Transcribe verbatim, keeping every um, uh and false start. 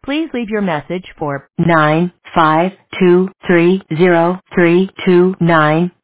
Please leave your message for nine five two three zero three two nine.